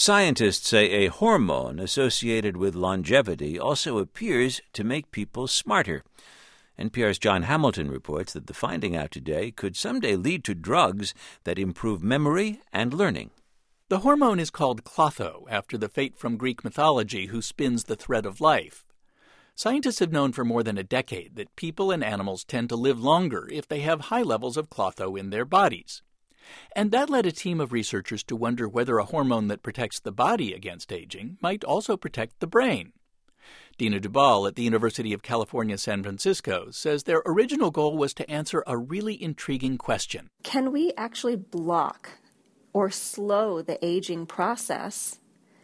Scientists say a hormone associated with longevity also appears to make people smarter. NPR's John Hamilton reports that the finding out today could someday lead to drugs that improve memory and learning. The hormone is called Clotho, after the fate from Greek mythology who spins the thread of life. Scientists have known for more than a decade that people and animals tend to live longer if they have high levels of Clotho in their bodies. And that led a team of researchers to wonder whether a hormone that protects the body against aging might also protect the brain. Dina Dubal at the University of California, San Francisco, says their original goal was to answer a really intriguing question. Can we actually block or slow the aging process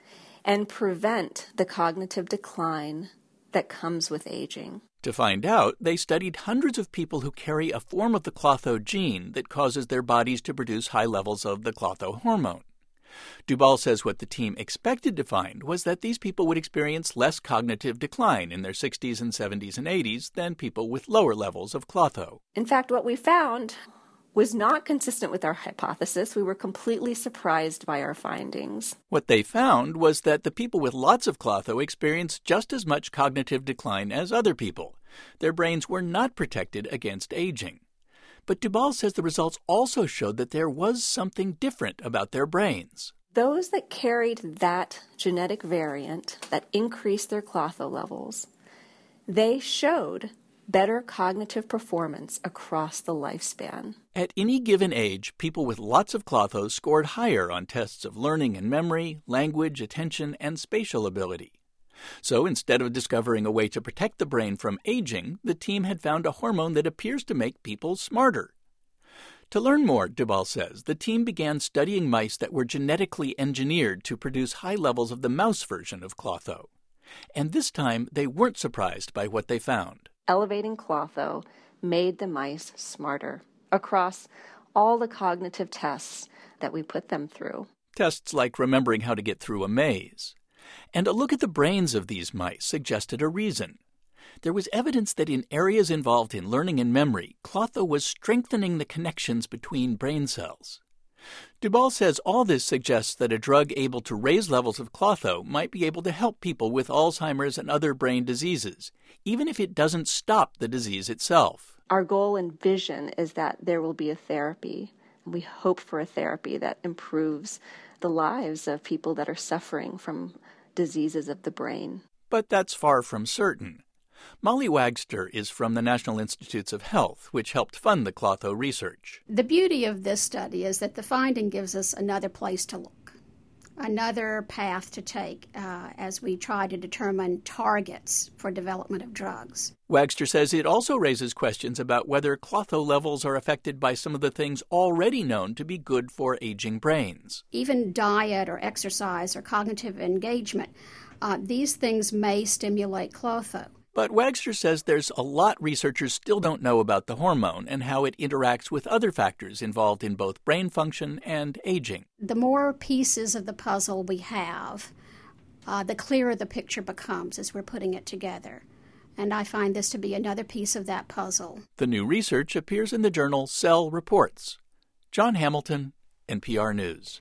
and prevent the cognitive decline that comes with aging? To find out, they studied hundreds of people who carry a form of the Clotho gene that causes their bodies to produce high levels of the Clotho hormone. Dubal says what the team expected to find was that these people would experience less cognitive decline in their 60s and 70s and 80s than people with lower levels of Clotho. In fact, what we found was not consistent with our hypothesis. We were completely surprised by our findings. What they found was that the people with lots of Clotho experienced just as much cognitive decline as other people. Their brains were not protected against aging. But Dubal says the results also showed that there was something different about their brains. Those that carried that genetic variant that increased their Clotho levels, they showed better cognitive performance across the lifespan. At any given age, people with lots of Clotho scored higher on tests of learning and memory, language, attention, and spatial ability. So instead of discovering a way to protect the brain from aging, the team had found a hormone that appears to make people smarter. To learn more, Dubal says, the team began studying mice that were genetically engineered to produce high levels of the mouse version of Clotho. And this time, they weren't surprised by what they found. Elevating Clotho made the mice smarter across all the cognitive tests that we put them through. Tests like remembering how to get through a maze. And a look at the brains of these mice suggested a reason. There was evidence that in areas involved in learning and memory, Clotho was strengthening the connections between brain cells. Dubal says all this suggests that a drug able to raise levels of Clotho might be able to help people with Alzheimer's and other brain diseases, even if it doesn't stop the disease itself. Our goal and vision is that there will be a therapy. We hope for a therapy that improves the lives of people that are suffering from diseases of the brain. But that's far from certain. Molly Wagster is from the National Institutes of Health, which helped fund the Clotho research. The beauty of this study is that the finding gives us another place to look, another path to take as we try to determine targets for development of drugs. Wagster says it also raises questions about whether Clotho levels are affected by some of the things already known to be good for aging brains. Even diet or exercise or cognitive engagement, these things may stimulate Clotho. But Wagster says there's a lot researchers still don't know about the hormone and how it interacts with other factors involved in both brain function and aging. The more pieces of the puzzle we have, the clearer the picture becomes as we're putting it together. And I find this to be another piece of that puzzle. The new research appears in the journal Cell Reports. John Hamilton, NPR News.